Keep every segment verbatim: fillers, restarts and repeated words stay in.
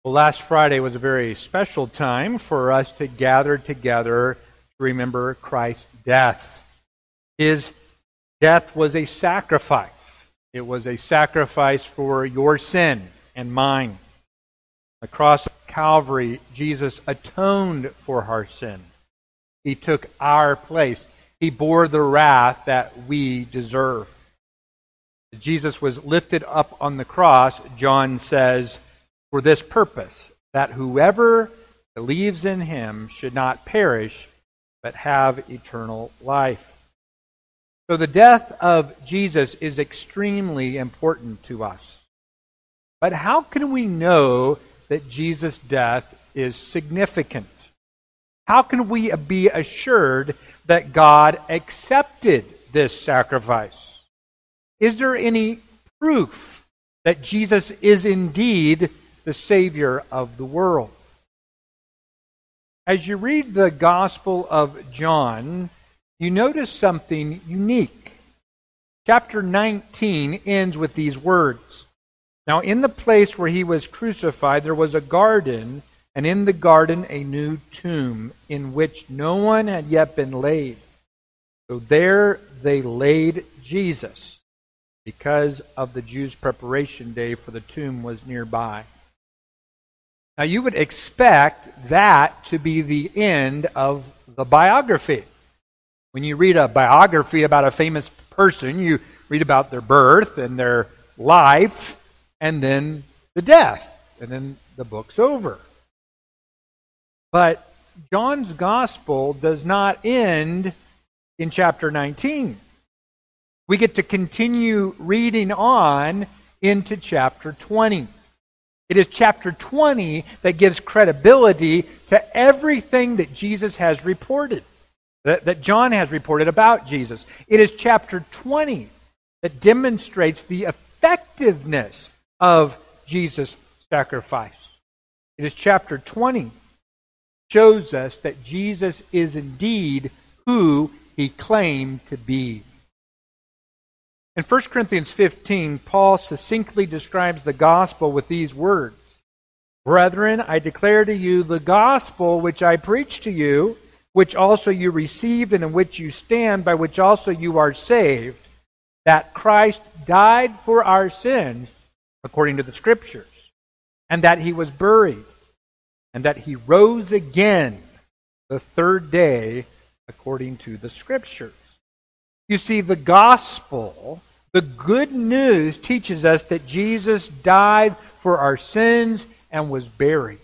Well, last Friday was a very special time for us to gather together to remember Christ's death. His death was a sacrifice. It was a sacrifice for your sin and mine. On the cross of Calvary, Jesus atoned for our sin. He took our place. He bore the wrath that we deserve. Jesus was lifted up on the cross, John says, for this purpose, that whoever believes in him should not perish, but have eternal life. So the death of Jesus is extremely important to us. But how can we know that Jesus' death is significant? How can we be assured that God accepted this sacrifice? Is there any proof that Jesus is indeed the Savior of the world? As you read the Gospel of John, you notice something unique. Chapter nineteen ends with these words. Now, in the place where he was crucified, there was a garden, and in the garden a new tomb, in which no one had yet been laid. So there they laid Jesus, because of the Jews' preparation day, for the tomb was nearby. Now, you would expect that to be the end of the biography. When you read a biography about a famous person, you read about their birth and their life, and then the death, and then the book's over. But John's gospel does not end in chapter nineteen. We get to continue reading on into chapter twenty. It is chapter twenty that gives credibility to everything that Jesus has reported, that, that John has reported about Jesus. It is chapter twenty that demonstrates the effectiveness of Jesus' sacrifice. It is chapter twenty shows us that Jesus is indeed who he claimed to be. In First Corinthians fifteen, Paul succinctly describes the gospel with these words. Brethren, I declare to you the gospel which I preached to you, which also you received and in which you stand, by which also you are saved, that Christ died for our sins, according to the Scriptures, and that he was buried, and that he rose again the third day, according to the Scriptures. You see, the gospel, the good news, teaches us that Jesus died for our sins and was buried.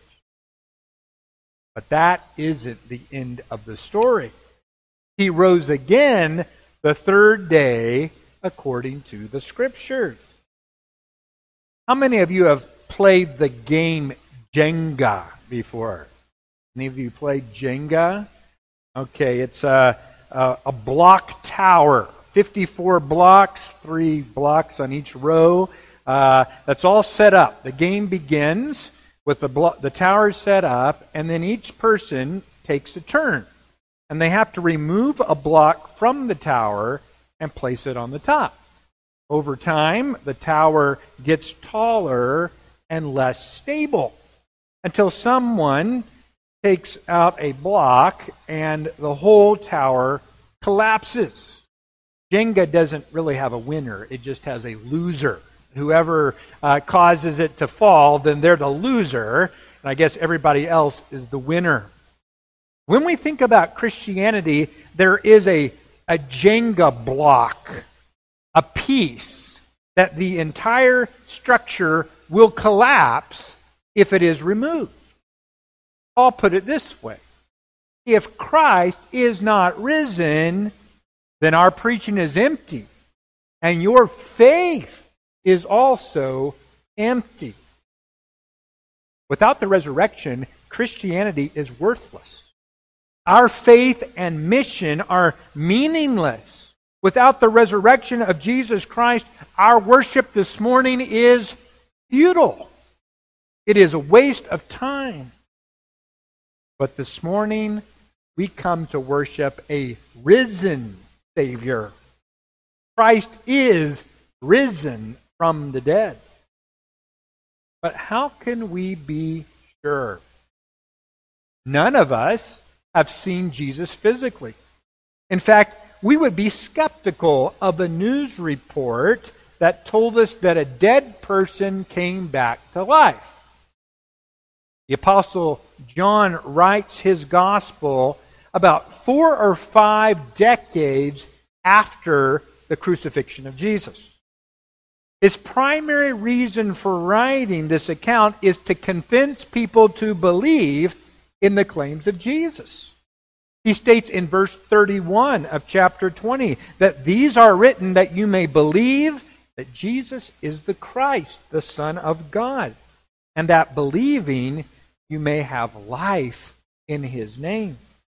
But that isn't the end of the story. He rose again the third day according to the Scriptures. How many of you have played the game Jenga before? Any of you played Jenga? Okay, it's a, a, a block tower. fifty-four blocks, three blocks on each row. Uh, that's all set up. The game begins with the, blo- the tower set up, and then each person takes a turn. And they have to remove a block from the tower and place it on the top. Over time, the tower gets taller and less stable until someone takes out a block and the whole tower collapses. Jenga doesn't really have a winner. It just has a loser. Whoever uh, causes it to fall, then they're the loser. And I guess everybody else is the winner. When we think about Christianity, there is a, a Jenga block, a piece that the entire structure will collapse if it is removed. Paul put it this way. If Christ is not risen, then our preaching is empty, and your faith is also empty. Without the resurrection, Christianity is worthless. Our faith and mission are meaningless. Without the resurrection of Jesus Christ, our worship this morning is futile. It is a waste of time. But this morning, we come to worship a risen Savior. Christ is risen from the dead. But how can we be Sure. None of us have seen Jesus physically. In fact, we would be skeptical of a news report that told us that a dead person came back to life. The Apostle John writes his gospel about four or five decades after the crucifixion of Jesus. His primary reason for writing this account is to convince people to believe in the claims of Jesus. He states in verse thirty-one of chapter twenty that these are written that you may believe that Jesus is the Christ, the Son of God, and that believing you may have life in His name.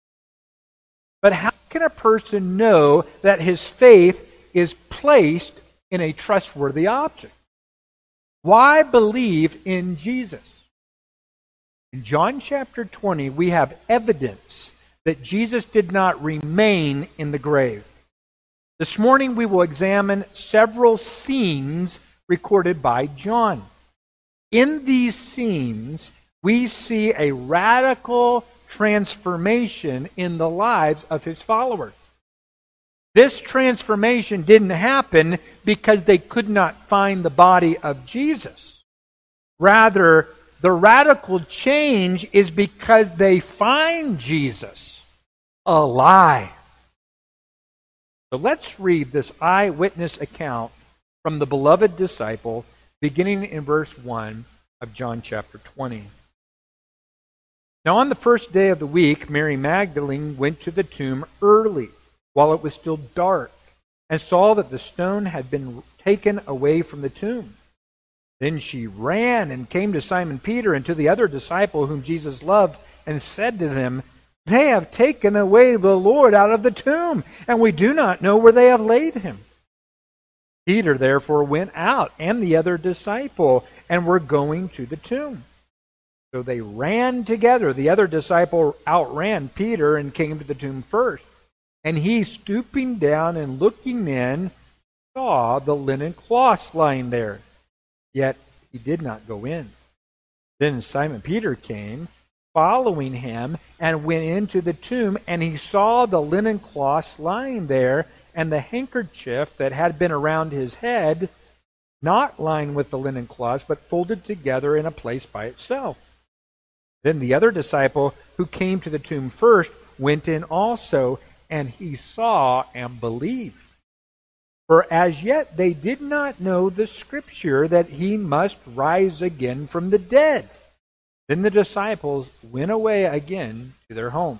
But how can a person know that his faith is placed in a trustworthy object? Why believe in Jesus? In John chapter twenty, we have evidence that Jesus did not remain in the grave. This morning we will examine several scenes recorded by John. In these scenes, we see a radical transformation in the lives of his followers. This transformation didn't happen because they could not find the body of Jesus. Rather, the radical change is because they find Jesus alive. So let's read this eyewitness account from the beloved disciple, beginning in verse one of John chapter twenty. Now on the first day of the week, Mary Magdalene went to the tomb early, while it was still dark, and saw that the stone had been taken away from the tomb. Then she ran and came to Simon Peter and to the other disciple whom Jesus loved, and said to them, "They have taken away the Lord out of the tomb, and we do not know where they have laid him." Peter therefore went out, and the other disciple, and were going to the tomb. So they ran together. The other disciple outran Peter and came to the tomb first. And he, stooping down and looking in, saw the linen cloths lying there. Yet he did not go in. Then Simon Peter came, following him, and went into the tomb, and he saw the linen cloths lying there, and the handkerchief that had been around his head, not lying with the linen cloths, but folded together in a place by itself. Then the other disciple, who came to the tomb first, went in also, and he saw and believed. For as yet they did not know the scripture that he must rise again from the dead. Then the disciples went away again to their homes.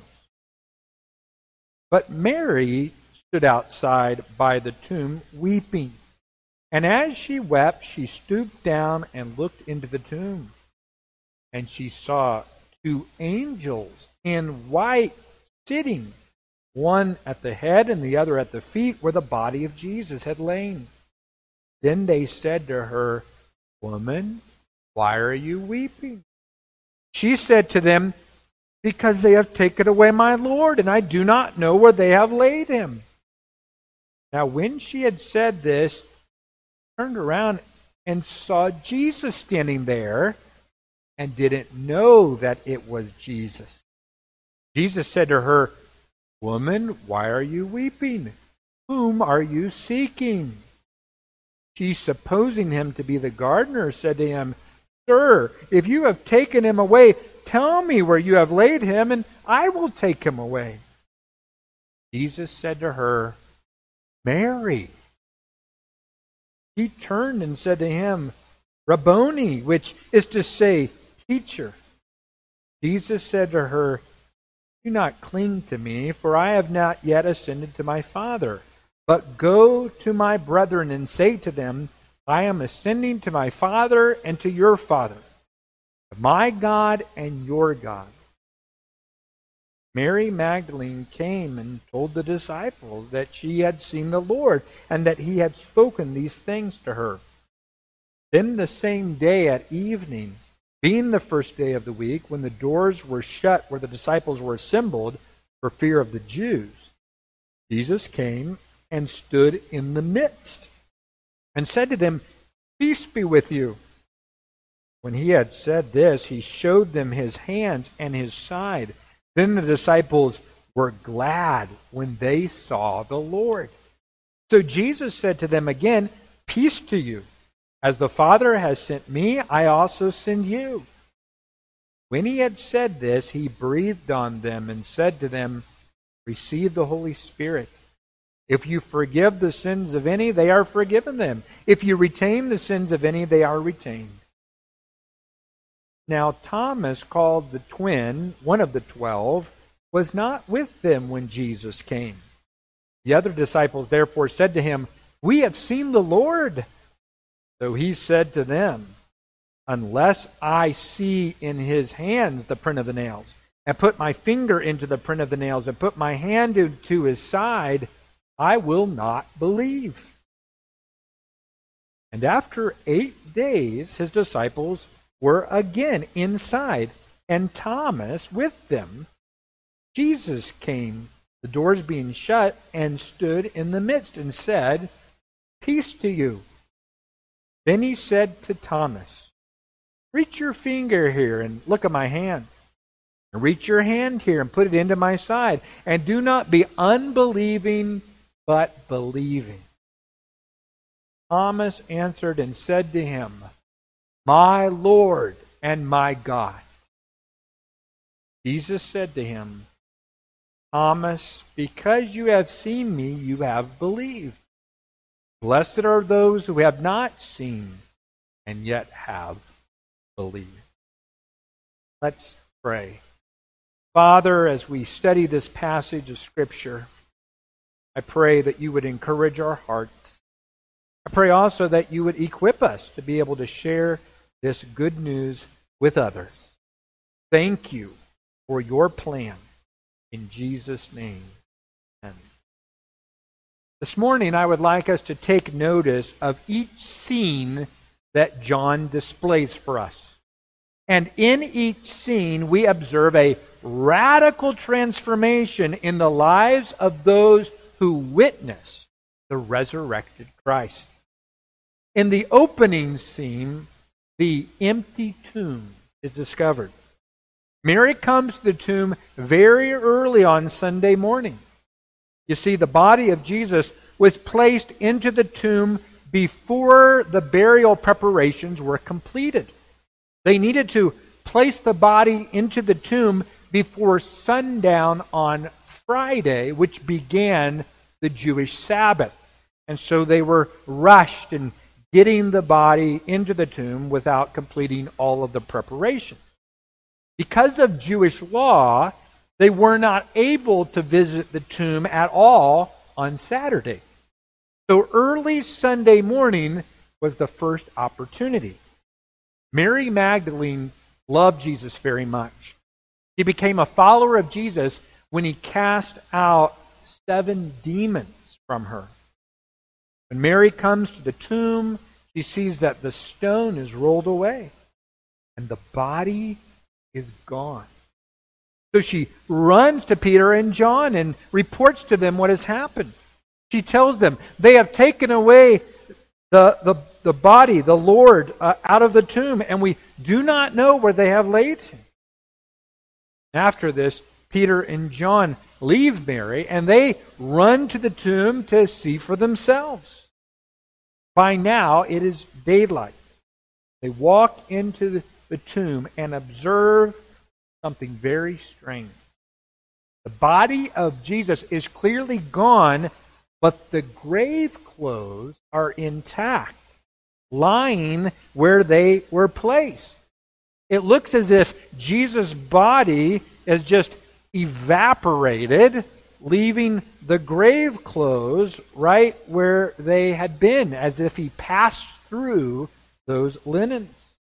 But Mary stood outside by the tomb weeping. And as she wept, she stooped down and looked into the tomb. And she saw two angels in white sitting, one at the head and the other at the feet, where the body of Jesus had lain. Then they said to her, "Woman, why are you weeping?" She said to them, "Because they have taken away my Lord, and I do not know where they have laid him." Now when she had said this, she turned around and saw Jesus standing there, and didn't know that it was Jesus. Jesus said to her, "Woman, why are you weeping? Whom are you seeking?" She, supposing him to be the gardener, said to him, "Sir, if you have taken him away, tell me where you have laid him, and I will take him away." Jesus said to her, "Mary." She turned and said to him, "Rabboni," which is to say, Teacher. Jesus said to her, "Do not cling to me, for I have not yet ascended to my Father. But go to my brethren and say to them, I am ascending to my Father and to your Father, my God and your God." Mary Magdalene came and told the disciples that she had seen the Lord, and that he had spoken these things to her. Then the same day at evening, being the first day of the week, when the doors were shut where the disciples were assembled for fear of the Jews, Jesus came and stood in the midst and said to them, "Peace be with you." When he had said this, he showed them his hands and his side. Then the disciples were glad when they saw the Lord. So Jesus said to them again, "Peace to you. As the Father has sent me, I also send you." When he had said this, he breathed on them and said to them, "Receive the Holy Spirit. If you forgive the sins of any, they are forgiven them. If you retain the sins of any, they are retained." Now Thomas, called the twin, one of the twelve, was not with them when Jesus came. The other disciples therefore said to him, "We have seen the Lord." So he said to them, "Unless I see in his hands the print of the nails, and put my finger into the print of the nails, and put my hand into his side, I will not believe." And after eight days his disciples were again inside, and Thomas with them. Jesus came, the doors being shut, and stood in the midst and said, "Peace to you." Then he said to Thomas, "Reach your finger here and look at my hand. And reach your hand here and put it into my side. And do not be unbelieving, but believing." Thomas answered and said to him, "My Lord and my God." Jesus said to him, "Thomas, because you have seen me, you have believed. Blessed are those who have not seen and yet have believed." Let's pray. Father, as we study this passage of Scripture, I pray that you would encourage our hearts. I pray also that you would equip us to be able to share this good news with others. Thank you for your plan. In Jesus' name, amen. This morning I would like us to take notice of each scene that John displays for us. And in each scene we observe a radical transformation in the lives of those who witness the resurrected Christ. In the opening scene, the empty tomb is discovered. Mary comes to the tomb very early on Sunday morning. You see, the body of Jesus was placed into the tomb before the burial preparations were completed. They needed to place the body into the tomb before sundown on Friday, which began the Jewish Sabbath. And so they were rushed in getting the body into the tomb without completing all of the preparation. Because of Jewish law, they were not able to visit the tomb at all on Saturday. So early Sunday morning was the first opportunity. Mary Magdalene loved Jesus very much. She became a follower of Jesus when he cast out seven demons from her. When Mary comes to the tomb, she sees that the stone is rolled away and the body is gone. So she runs to Peter and John and reports to them what has happened. She tells them, "They have taken away the, the, the body, the Lord, uh, out of the tomb, and we do not know where they have laid him." After this, Peter and John leave Mary, and they run to the tomb to see for themselves. By now, it is daylight. They walk into the, the tomb and observe something very strange. The body of Jesus is clearly gone, but the grave clothes are intact, lying where they were placed. It looks as if Jesus' body is just evaporated, leaving the grave clothes right where they had been, as if he passed through those linens.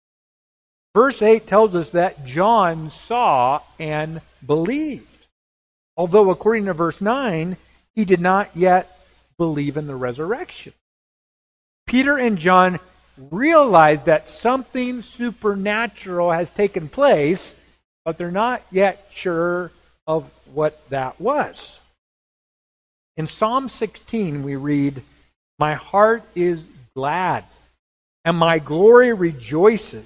Verse eight tells us that John saw and believed, although according to verse nine, he did not yet believe in the resurrection. Peter and John realize that something supernatural has taken place, but they're not yet sure of what that was. In Psalm sixteen, we read, "My heart is glad, and my glory rejoices.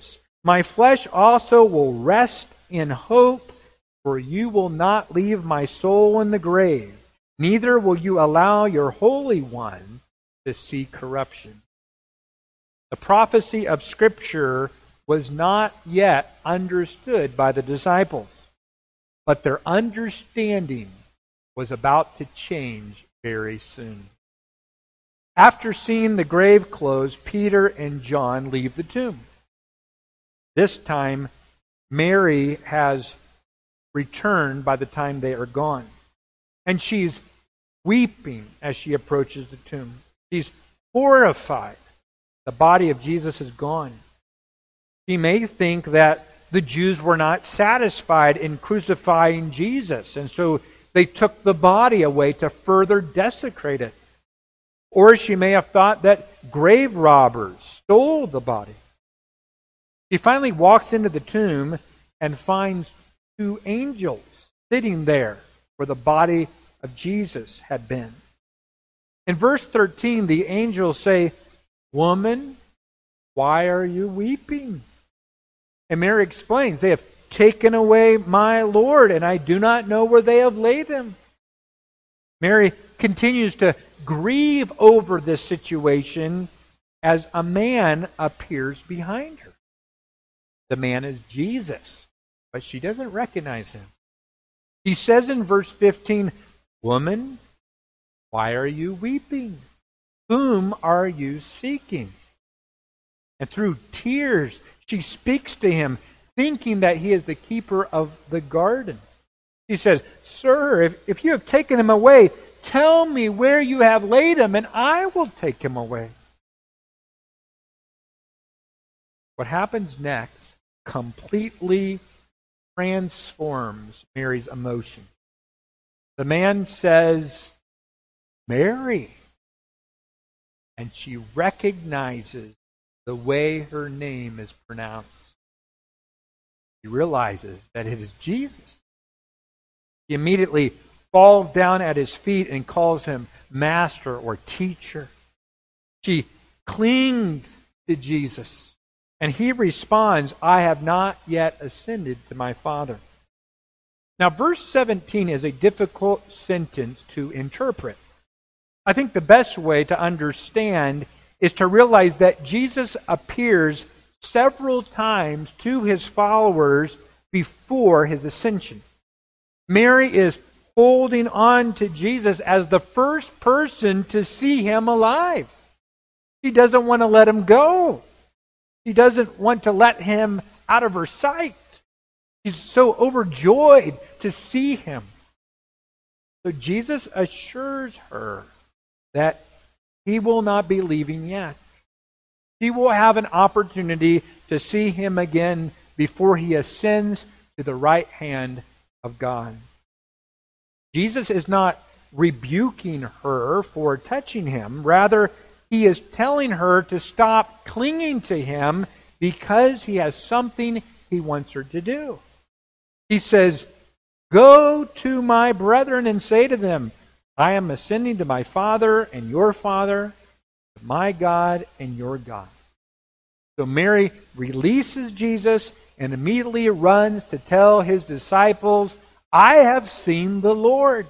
My flesh also will rest in hope, for you will not leave my soul in the grave, neither will you allow your Holy One to see corruption. The prophecy of Scripture was not yet understood by the disciples, but their understanding was about to change very soon. After seeing the grave closed, Peter and John leave the tomb. This time, Mary has returned by the time they are gone. And she's weeping as she approaches the tomb. She's horrified. The body of Jesus is gone. She may think that the Jews were not satisfied in crucifying Jesus, and so they took the body away to further desecrate it. Or she may have thought that grave robbers stole the body. She finally walks into the tomb and finds two angels sitting there where the body of Jesus had been. In verse thirteen, the angels say, "Woman, why are you weeping?" And Mary explains, "They have taken away my Lord, and I do not know where they have laid him." Mary continues to grieve over this situation as a man appears behind her. The man is Jesus, but she doesn't recognize him. He says in verse fifteen, "Woman, why are you weeping? Whom are you seeking?" And through tears, she speaks to him, thinking that he is the keeper of the garden. She says, "Sir, if, if you have taken him away, tell me where you have laid him, and I will take him away." What happens next completely transforms Mary's emotion. The man says, "Mary," and she recognizes the way her name is pronounced. She realizes that it is Jesus. She immediately falls down at his feet and calls him master or teacher. She clings to Jesus, and he responds, "I have not yet ascended to my Father." Now, verse seventeen is a difficult sentence to interpret. I think the best way to understand is to realize that Jesus appears several times to his followers before his ascension. Mary is holding on to Jesus as the first person to see him alive. She doesn't want to let him go. She doesn't want to let him out of her sight. She's so overjoyed to see him. So Jesus assures her that he will not be leaving yet. She will have an opportunity to see him again before he ascends to the right hand of God. Jesus is not rebuking her for touching him. Rather, he is telling her to stop clinging to him because he has something he wants her to do. He says, "Go to my brethren and say to them, I am ascending to my Father and your Father, my God and your God." So Mary releases Jesus and immediately runs to tell his disciples, "I have seen the Lord."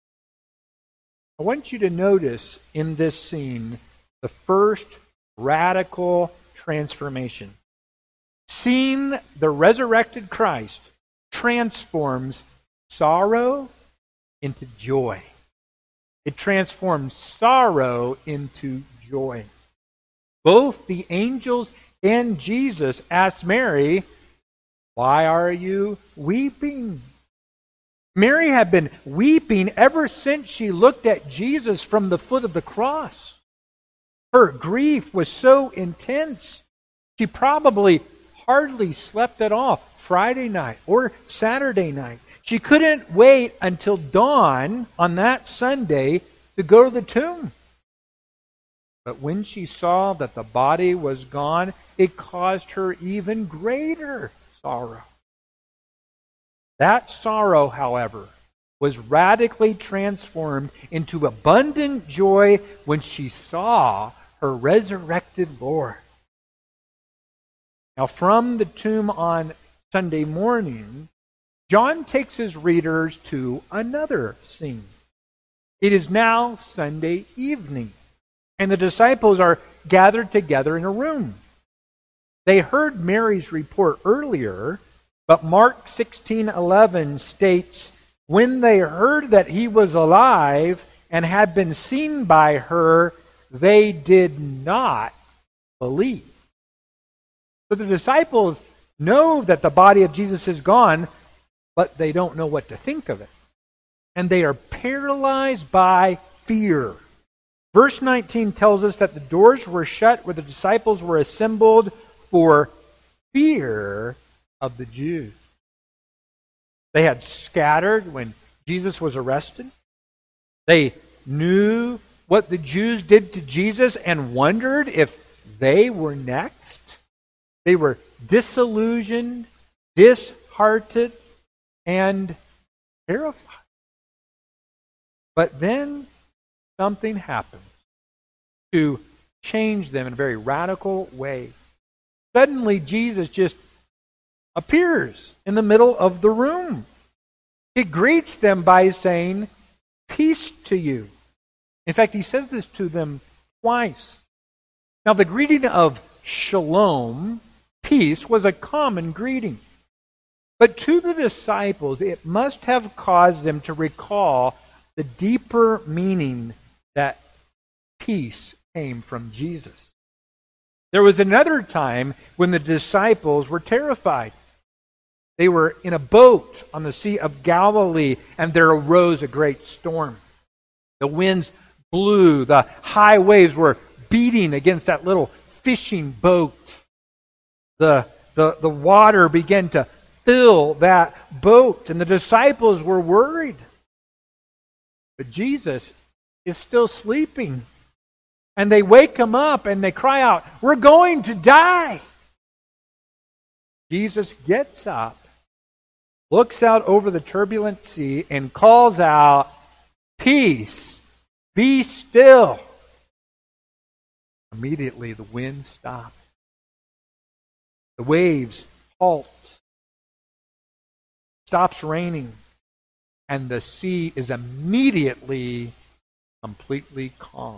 I want you to notice in this scene the first radical transformation. Seeing the resurrected Christ transforms sorrow into joy. It transforms sorrow into joy. Both the angels and Jesus asked Mary, "Why are you weeping?" Mary had been weeping ever since she looked at Jesus from the foot of the cross. Her grief was so intense, she probably hardly slept at all Friday night or Saturday night. She couldn't wait until dawn on that Sunday to go to the tomb. But when she saw that the body was gone, it caused her even greater sorrow. That sorrow, however, was radically transformed into abundant joy when she saw her resurrected Lord. Now, from the tomb on Sunday morning, John takes his readers to another scene. It is now Sunday evening, and the disciples are gathered together in a room. They heard Mary's report earlier, but Mark sixteen eleven states, when they heard that he was alive and had been seen by her, they did not believe. So the disciples know that the body of Jesus is gone, but they don't know what to think of it. And they are paralyzed by fear. Verse nineteen tells us that the doors were shut where the disciples were assembled for fear of the Jews. They had scattered when Jesus was arrested. They knew what the Jews did to Jesus and wondered if they were next. They were disillusioned, disheartened, and terrified. But then something happens to change them in a very radical way. Suddenly, Jesus just appears in the middle of the room. He greets them by saying, "Peace to you." In fact, he says this to them twice. Now, the greeting of shalom, peace, was a common greeting. But to the disciples, it must have caused them to recall the deeper meaning that peace came from Jesus. There was another time when the disciples were terrified. They were in a boat on the Sea of Galilee, and there arose a great storm. The winds blew, the high waves were beating against that little fishing boat. The, the, the water began to fill that boat, and the disciples were worried. But Jesus is still sleeping. And they wake him up and they cry out, "We're going to die." Jesus gets up, looks out over the turbulent sea, and calls out, "Peace, be still." Immediately the wind stops. The waves halt. Stops raining. And the sea is immediately completely calm.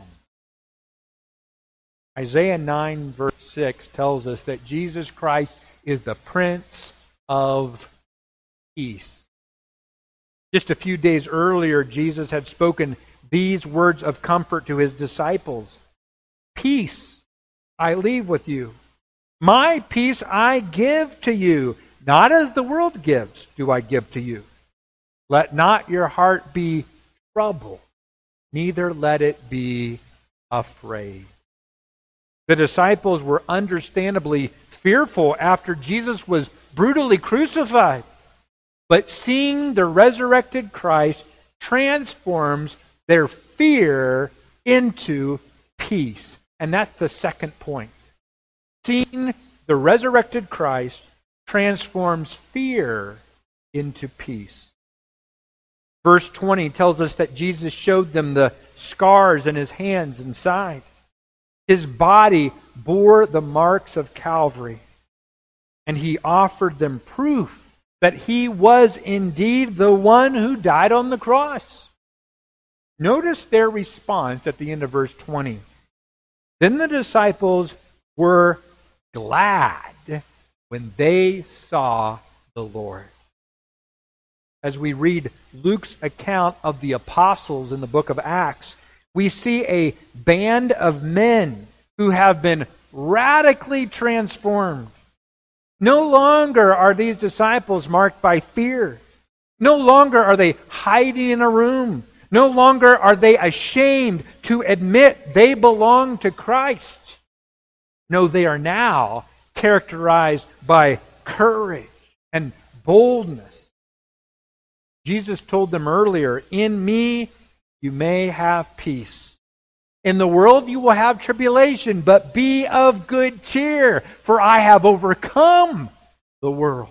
Isaiah nine verse six tells us that Jesus Christ is the Prince of Peace. Just a few days earlier, Jesus had spoken these words of comfort to his disciples. "Peace I leave with you. My peace I give to you. Not as the world gives do I give to you. Let not your heart be troubled, neither let it be afraid." The disciples were understandably fearful after Jesus was brutally crucified. But seeing the resurrected Christ transforms their fear into peace. And that's the second point. Seeing the resurrected Christ transforms fear into peace. Verse twenty tells us that Jesus showed them the scars in his hands and side. His body bore the marks of Calvary, and he offered them proof that he was indeed the one who died on the cross. Notice their response at the end of verse twenty. Then the disciples were glad when they saw the Lord. As we read Luke's account of the apostles in the book of Acts, we see a band of men who have been radically transformed. No longer are these disciples marked by fear. No longer are they hiding in a room. No longer are they ashamed to admit they belong to Christ. No, they are now characterized by courage and boldness. Jesus told them earlier, "In me you may have peace. In the world you will have tribulation, but be of good cheer, for I have overcome the world."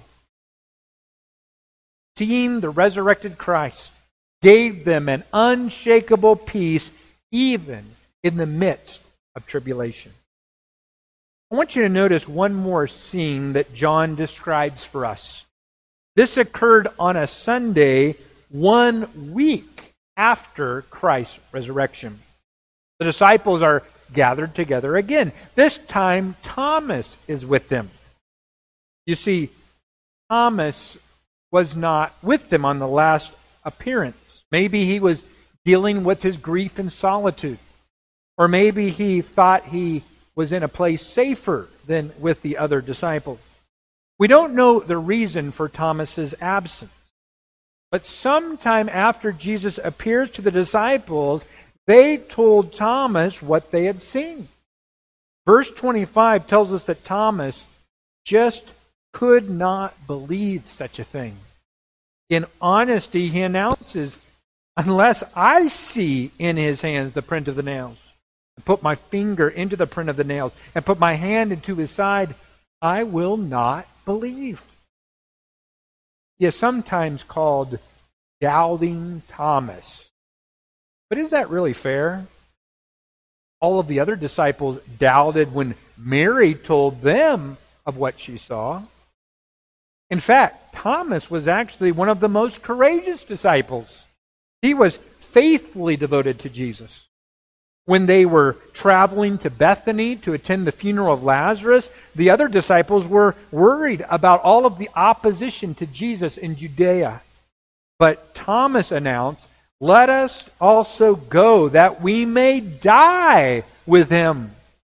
Seeing the resurrected Christ gave them an unshakable peace even in the midst of tribulation. I want you to notice one more scene that John describes for us. This occurred on a Sunday one week after Christ's resurrection. The disciples are gathered together again. This time, Thomas is with them. You see, Thomas was not with them on the last appearance. Maybe he was dealing with his grief and solitude. Or maybe he thought he was in a place safer than with the other disciples. We don't know the reason for Thomas's absence. But sometime after Jesus appears to the disciples, they told Thomas what they had seen. Verse twenty-five tells us that Thomas just could not believe such a thing. In honesty, he announces, "Unless I see in his hands the print of the nails, and put my finger into the print of the nails, and put my hand into his side, I will not believe." He is sometimes called Doubting Thomas. But is that really fair? All of the other disciples doubted when Mary told them of what she saw. In fact, Thomas was actually one of the most courageous disciples. He was faithfully devoted to Jesus. When they were traveling to Bethany to attend the funeral of Lazarus, the other disciples were worried about all of the opposition to Jesus in Judea. But Thomas announced, "Let us also go, that we may die with him."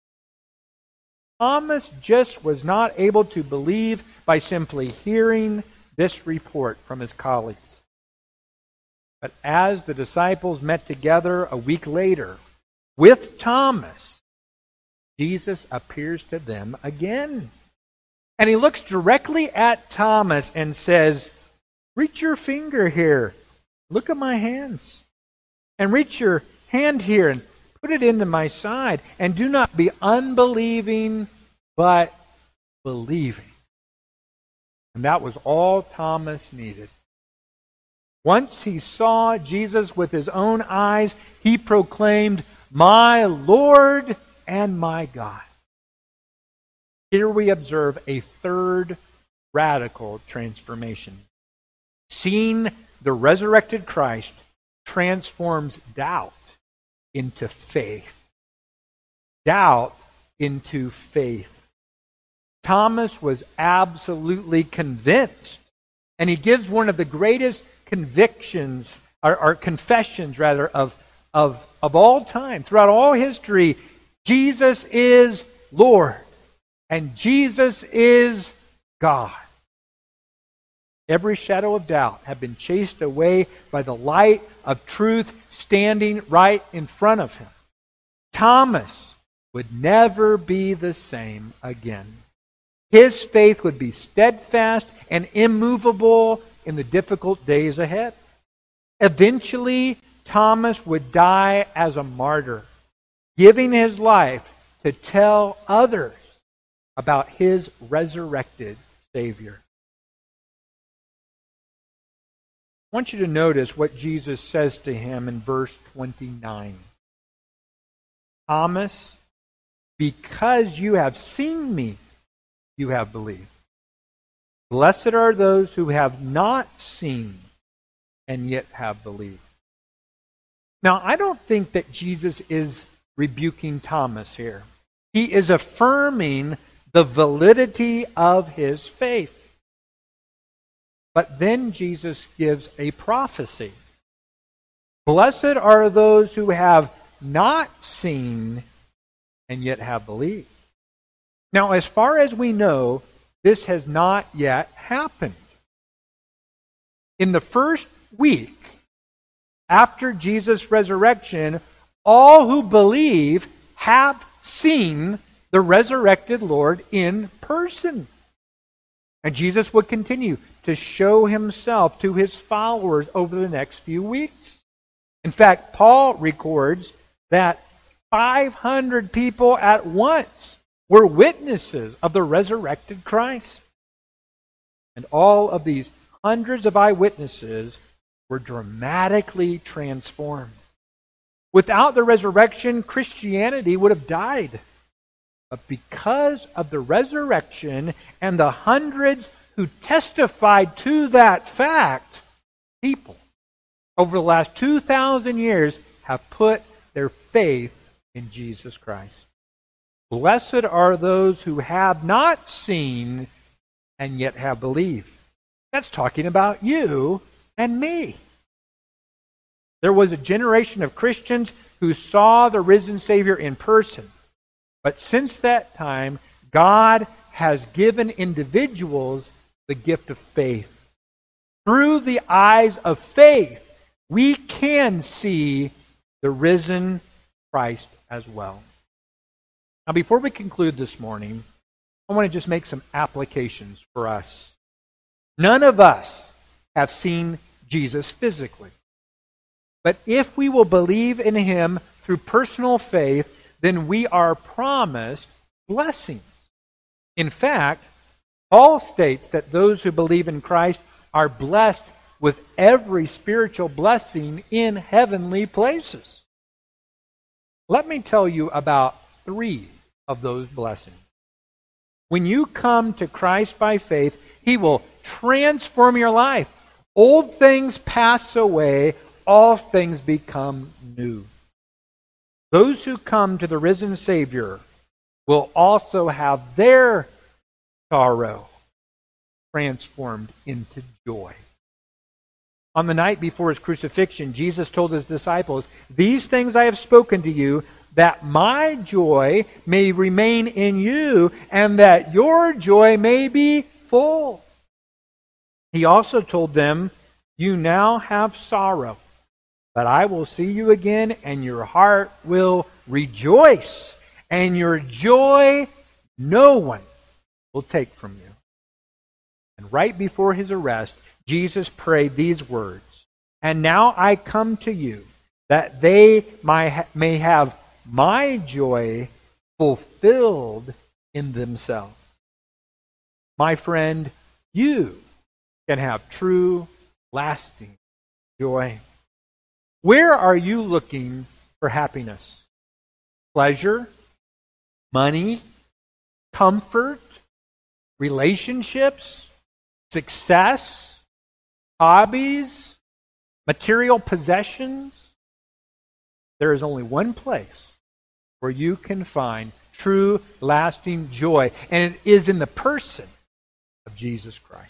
Thomas just was not able to believe by simply hearing this report from his colleagues. But as the disciples met together a week later with Thomas, Jesus appears to them again. And he looks directly at Thomas and says, "Reach your finger here. Look at my hands. And reach your hand here and put it into my side. And do not be unbelieving, but believing." And that was all Thomas needed. Once he saw Jesus with his own eyes, he proclaimed, "My Lord and my God." Here we observe a third radical transformation. Seeing the resurrected Christ transforms doubt into faith. Doubt into faith. Thomas was absolutely convinced, and he gives one of the greatest convictions, or, or confessions rather, of, of, of all time, throughout all history. Jesus is Lord, and Jesus is God. Every shadow of doubt had been chased away by the light of truth standing right in front of him. Thomas would never be the same again. His faith would be steadfast and immovable in the difficult days ahead. Eventually, Thomas would die as a martyr, giving his life to tell others about his resurrected Savior. I want you to notice what Jesus says to him in verse twenty-nine. "Thomas, because you have seen me, you have believed. Blessed are those who have not seen and yet have believed." Now, I don't think that Jesus is rebuking Thomas here. He is affirming the validity of his faith. But then Jesus gives a prophecy. Blessed are those who have not seen and yet have believed. Now, as far as we know, this has not yet happened. In the first week after Jesus' resurrection, all who believe have seen the resurrected Lord in person. And Jesus would continue to show himself to his followers over the next few weeks. In fact, Paul records that five hundred people at once were witnesses of the resurrected Christ. And all of these hundreds of eyewitnesses were dramatically transformed. Without the resurrection, Christianity would have died. but because of the resurrection and the hundreds who testified to that fact, people over the last two thousand years have put their faith in Jesus Christ. Blessed are those who have not seen and yet have believed. That's talking about you and me. There was a generation of Christians who saw the risen Savior in person. But since that time, God has given individuals the gift of faith. Through the eyes of faith, we can see the risen Christ as well. Now, before we conclude this morning, I want to just make some applications for us. None of us have seen Jesus physically. But if we will believe in Him through personal faith, then we are promised blessings. In fact, Paul states that those who believe in Christ are blessed with every spiritual blessing in heavenly places. Let me tell you about three of those blessings. When you come to Christ by faith, He will transform your life. Old things pass away, all things become new. Those who come to the risen Savior will also have their sorrow transformed into joy. On the night before His crucifixion, Jesus told His disciples, "These things I have spoken to you, that my joy may remain in you, and that your joy may be full." He also told them, "You now have sorrow, but I will see you again, and your heart will rejoice, and your joy no one will take from you." And right before His arrest, Jesus prayed these words, "And now I come to you, that they may have my joy fulfilled in themselves." My friend, you can have true, lasting joy. Where are you looking for happiness? Pleasure? Money? Comfort? Relationships? Success? Hobbies? Material possessions? There is only one place where you can find true, lasting joy, and it is in the person of Jesus Christ.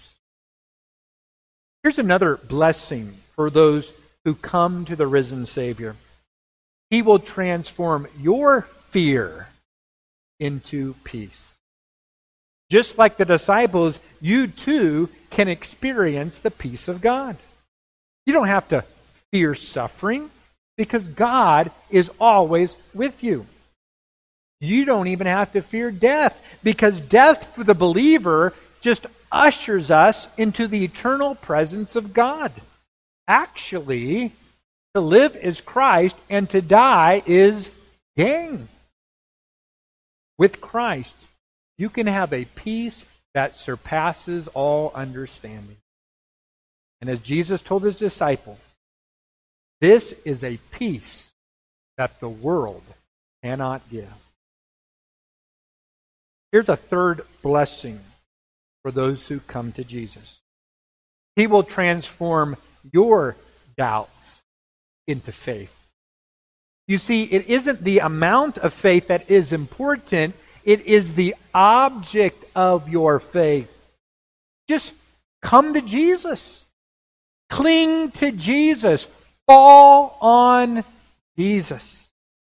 Here's another blessing for those who come to the risen Savior. He will transform your fear into peace. Just like the disciples, you too can experience the peace of God. You don't have to fear suffering because God is always with you. You don't even have to fear death because death for the believer just ushers us into the eternal presence of God. Actually, to live is Christ and to die is gain. With Christ, you can have a peace that surpasses all understanding. And as Jesus told His disciples, this is a peace that the world cannot give. Here's a third blessing for those who come to Jesus. He will transform your doubts into faith. You see, it isn't the amount of faith that is important, it is the object of your faith. Just come to Jesus. Cling to Jesus. Fall on Jesus.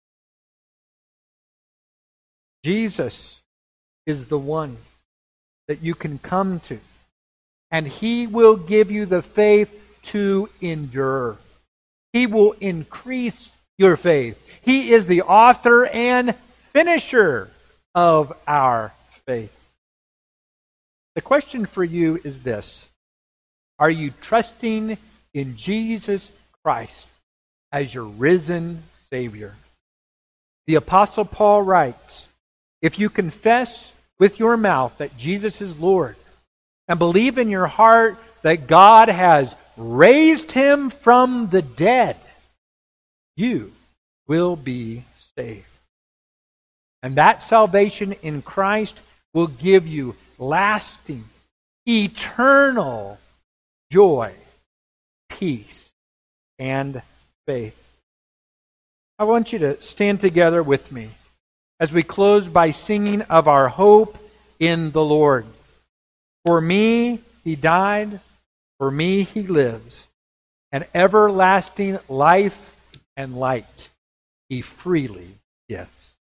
Jesus is the one that you can come to, and He will give you the faith to endure. He will increase your faith. He is the author and finisher of our faith. The question for you is this: are you trusting in Jesus Christ as your risen Savior? The Apostle Paul writes, "If you confess with your mouth that Jesus is Lord, and believe in your heart that God has raised Him from the dead, you will be saved." And that salvation in Christ will give you lasting, eternal joy, peace, and faith. I want you to stand together with me as we close by singing of our hope in the Lord. For me he died, for me he lives, and everlasting life and light he freely gives.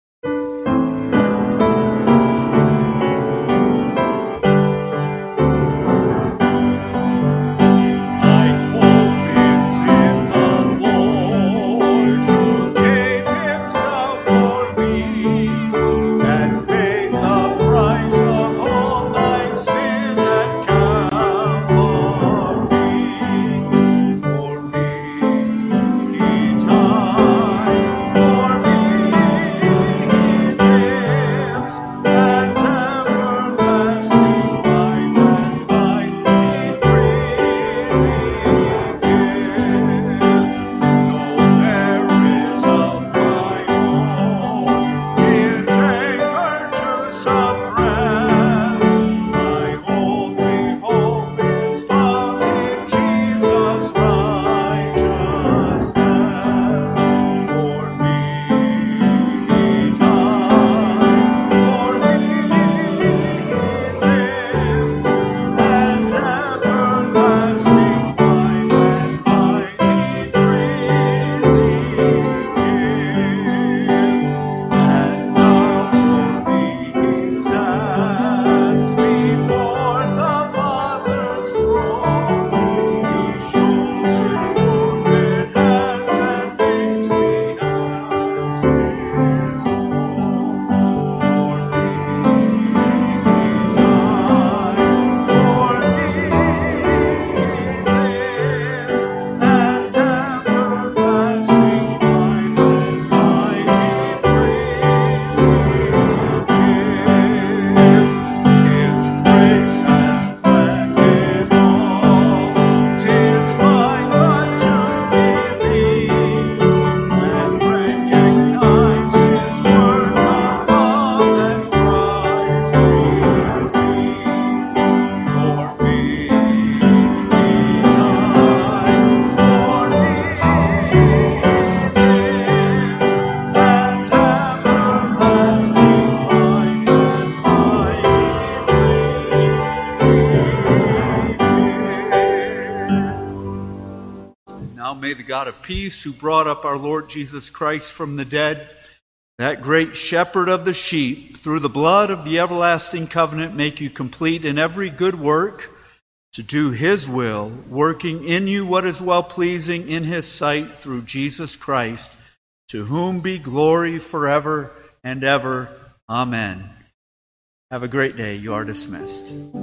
Peace, who brought up our Lord Jesus Christ from the dead, that great shepherd of the sheep, through the blood of the everlasting covenant, make you complete in every good work to do his will, working in you what is well-pleasing in his sight through Jesus Christ, to whom be glory forever and ever. Amen. Have a great day. You are dismissed.